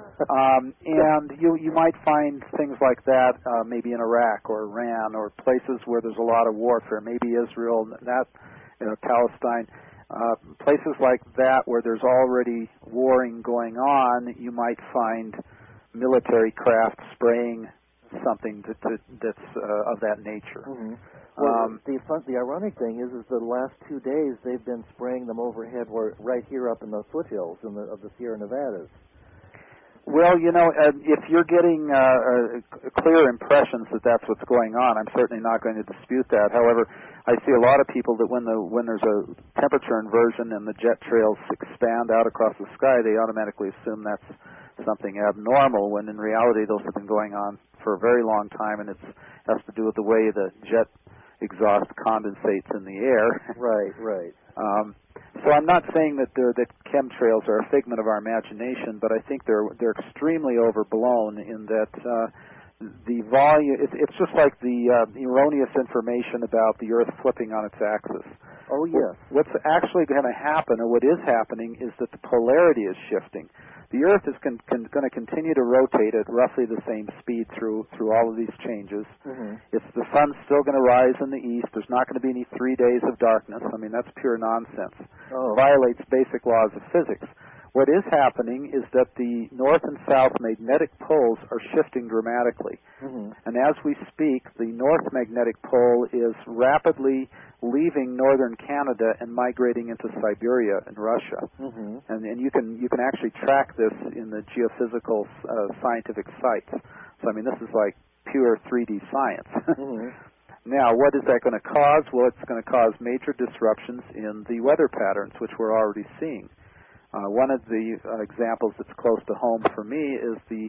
And you might find things like that maybe in Iraq or Iran or places where there's a lot of warfare, maybe Israel, Palestine. Places like that where there's already warring going on, you might find military craft spraying something that's of that nature. Mm-hmm. Well, the ironic thing is the last 2 days they've been spraying them overhead, right here up in the foothills of the Sierra Nevadas. Well, if you're getting clear impressions that that's what's going on, I'm certainly not going to dispute that. However, I see a lot of people that when there's a temperature inversion and the jet trails expand out across the sky, they automatically assume that's something abnormal, when in reality those have been going on for a very long time, and it has to do with the way the jet exhaust condensates in the air. Right. So I'm not saying that chemtrails are a figment of our imagination, but I think they're extremely overblown in that the volume. It's just like the erroneous information about the Earth flipping on its axis. Oh yes. What's actually going to happen, or what is happening, is that the polarity is shifting. The Earth is going to continue to rotate at roughly the same speed through all of these changes. Mm-hmm. If the sun's still going to rise in the east, there's not going to be any 3 days of darkness. I mean, that's pure nonsense. Oh. It violates basic laws of physics. What is happening is that the north and south magnetic poles are shifting dramatically. Mm-hmm. And as we speak, the north magnetic pole is rapidly leaving northern Canada and migrating into Siberia and Russia. Mm-hmm. And you can actually track this in the geophysical scientific sites. So I mean, this is like pure 3D science. Mm-hmm. Now, what is that going to cause? Well, it's going to cause major disruptions in the weather patterns, which we're already seeing. One of the examples that's close to home for me is the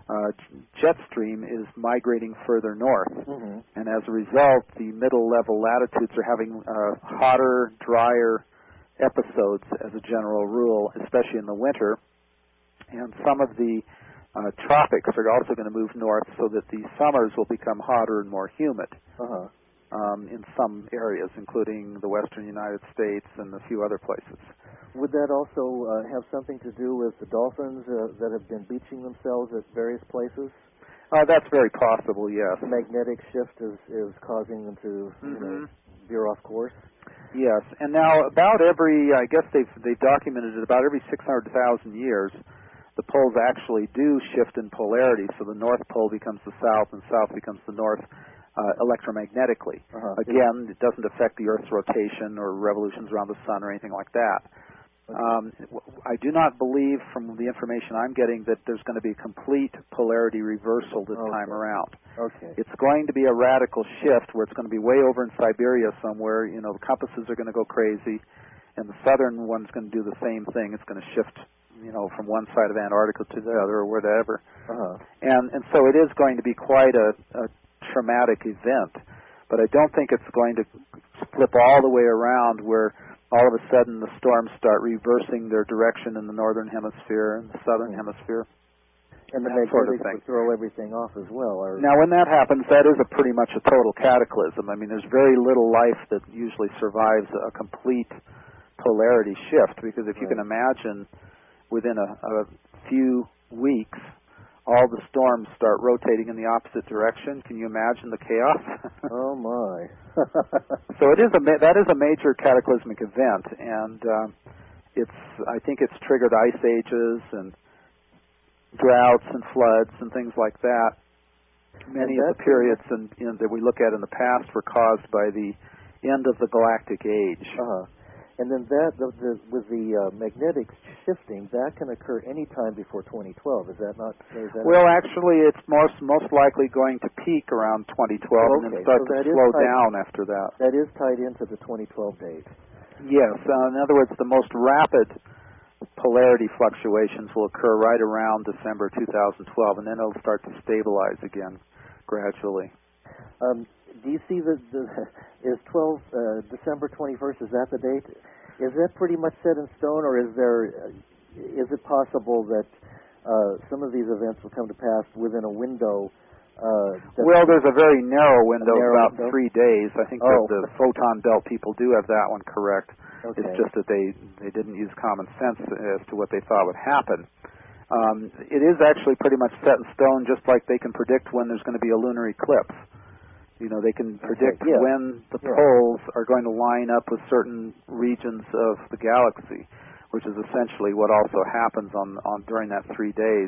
jet stream is migrating further north. Mm-hmm. And as a result, the middle level latitudes are having hotter, drier episodes as a general rule, especially in the winter. And some of the tropics are also going to move north so that the summers will become hotter and more humid. Uh-huh. In some areas, including the western United States and a few other places. Would that also have something to do with the dolphins that have been beaching themselves at various places? That's very possible, yes. The magnetic shift is causing them to veer off course? Yes, and now about I guess they've documented it about every 600,000 years, the poles actually do shift in polarity, so the north pole becomes the south and south becomes the north. Electromagnetically. Uh-huh. Again, it doesn't affect the Earth's rotation or revolutions around the sun or anything like that. Okay. I do not believe, from the information I'm getting, that there's going to be a complete polarity reversal this time around. Okay. It's going to be a radical shift where it's going to be way over in Siberia somewhere. The compasses are going to go crazy, and the southern one's going to do the same thing. It's going to shift from one side of Antarctica to the other or whatever. Uh-huh. And so it is going to be quite a traumatic event, but I don't think it's going to flip all the way around where all of a sudden the storms start reversing their direction in the northern hemisphere and the southern hemisphere. And the magnetics would throw everything off as well. Now, when that happens, that is pretty much a total cataclysm. I mean, there's very little life that usually survives a complete polarity shift, because if you can imagine, within a few weeks, all the storms start rotating in the opposite direction. Can you imagine the chaos? Oh my! So that is a major cataclysmic event, and I think it's triggered ice ages and droughts and floods and things like that. Many of the periods that we look at in the past were caused by the end of the galactic age. Uh-huh. And then with the magnetic shifting, that can occur any time before 2012. Is that not? Well, actually, it's most likely going to peak around 2012 and then start to slow down after that. That is tied into the 2012 date. Yes. In other words, the most rapid polarity fluctuations will occur right around December 2012, and then it'll start to stabilize again gradually. Do you see is December 21st? Is that the date? Is that pretty much set in stone, or is it possible that some of these events will come to pass within a window Well, there's a very narrow window, about 3 days. I think that the photon belt people do have that one correct. Okay. It's just that they didn't use common sense as to what they thought would happen. It is actually pretty much set in stone, just like they can predict when there's going to be a lunar eclipse. You know, they can predict when the poles are going to line up with certain regions of the galaxy, which is essentially what also happens on during that 3 days.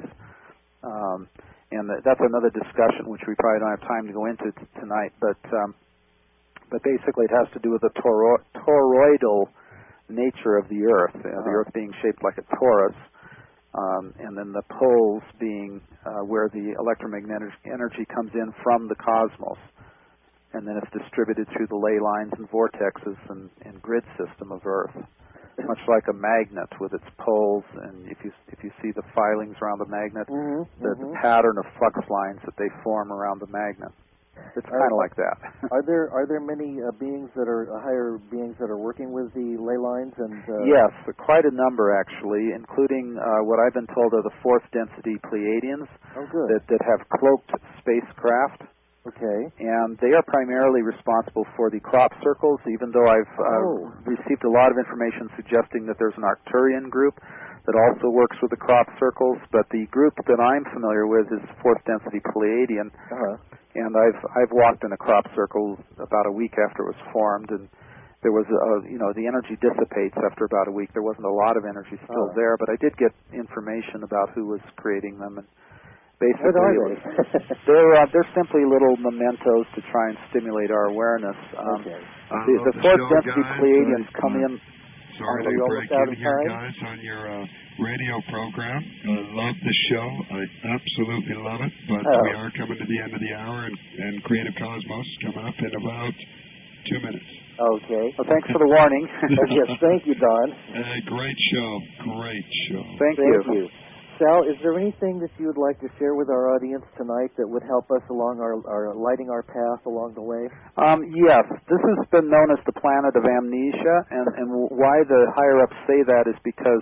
And that's another discussion which we probably don't have time to go into tonight. But basically, it has to do with the toroidal nature of the Earth. The Earth being shaped like a torus, and then the poles being where the electromagnetic energy comes in from the cosmos, and then it's distributed through the ley lines and vortexes and grid system of Earth. Much like a magnet with its poles, and if you see the filings around the magnet, the pattern of flux lines that they form around the magnet, it's kind of like that. Are there many beings that are higher beings that are working with the ley lines and? Yes, quite a number actually, including what I've been told are the fourth density Pleiadians that have cloaked spacecraft. Okay. And they are primarily responsible for the crop circles, even though I've received a lot of information suggesting that there's an Arcturian group that also works with the crop circles. But the group that I'm familiar with is fourth density Pleiadian. And I've walked in a crop circle about a week after it was formed, and there was the energy dissipates after about a week. There wasn't a lot of energy still there, but I did get information about who was creating them. And basically, what are they? they're simply little mementos to try and stimulate our awareness. The fourth density Pleiadians come in. Sorry to break in here, guys, on your radio program. I love the show. I absolutely love it. But we are coming to the end of the hour, and Creative Cosmos is coming up in about 2 minutes. Okay. Well, thanks for the warning. Yes, thank you, Don. Great show. Great show. Thank you. Sal, is there anything that you would like to share with our audience tonight that would help us along our lighting our path along the way? Yes. This has been known as the planet of amnesia, and why the higher-ups say that is because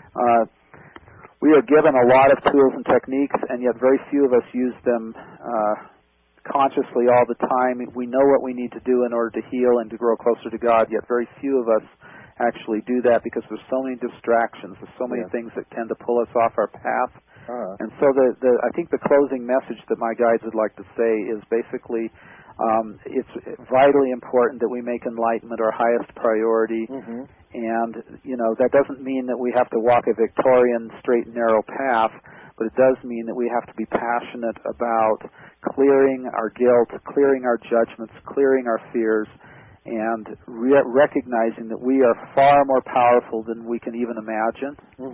we are given a lot of tools and techniques, and yet very few of us use them consciously all the time. We know what we need to do in order to heal and to grow closer to God, yet very few of us actually do that because there's so many distractions. There's so many things that tend to pull us off our path. And so I think the closing message that my guides would like to say is basically it's vitally important that we make enlightenment our highest priority. And, that doesn't mean that we have to walk a Victorian straight and narrow path, but it does mean that we have to be passionate about clearing our guilt, clearing our judgments, clearing our fears, and recognizing that we are far more powerful than we can even imagine.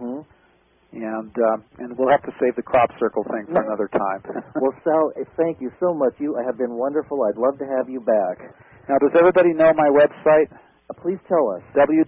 And we'll have to save the crop circle thing for another time. Well, Sal, thank you so much. You have been wonderful. I'd love to have you back. Now, does everybody know my website? Please tell us.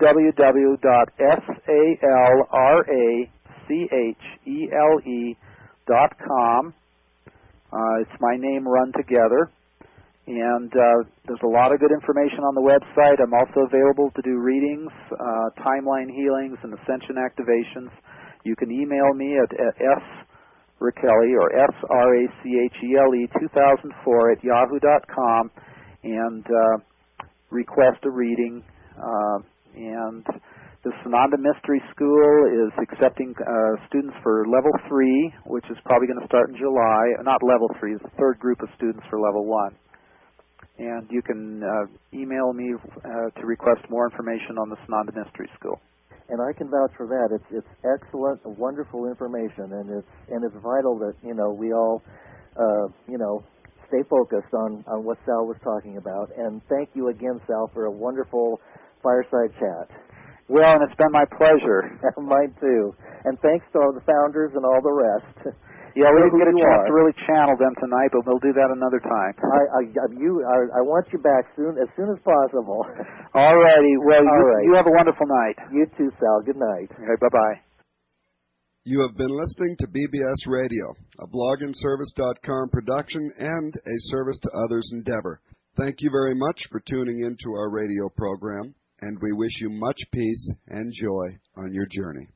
www.salrachele.com. It's my name run together. And there's a lot of good information on the website. I'm also available to do readings, timeline healings, and ascension activations. You can email me at srachele, or SRACHELE 2004 at yahoo.com and request a reading. And the Sananda Mystery School is accepting students for Level 3, which is probably going to start in July. Not Level 3, it's the third group of students for Level 1. And you can email me to request more information on the Sananda Mystery School. And I can vouch for that. It's excellent, wonderful information, and it's vital that we all stay focused on what Sal was talking about. And thank you again, Sal, for a wonderful fireside chat. Well, and it's been my pleasure. Mine too. And thanks to all the founders and all the rest. Yeah, we didn't get a chance to really channel them tonight, but we'll do that another time. I want you back as soon as possible. All righty. Well, you have a wonderful night. You too, Sal. Good night. Okay, bye-bye. You have been listening to BBS Radio, a blogandservice.com production and a service to others endeavor. Thank you very much for tuning into our radio program, and we wish you much peace and joy on your journey.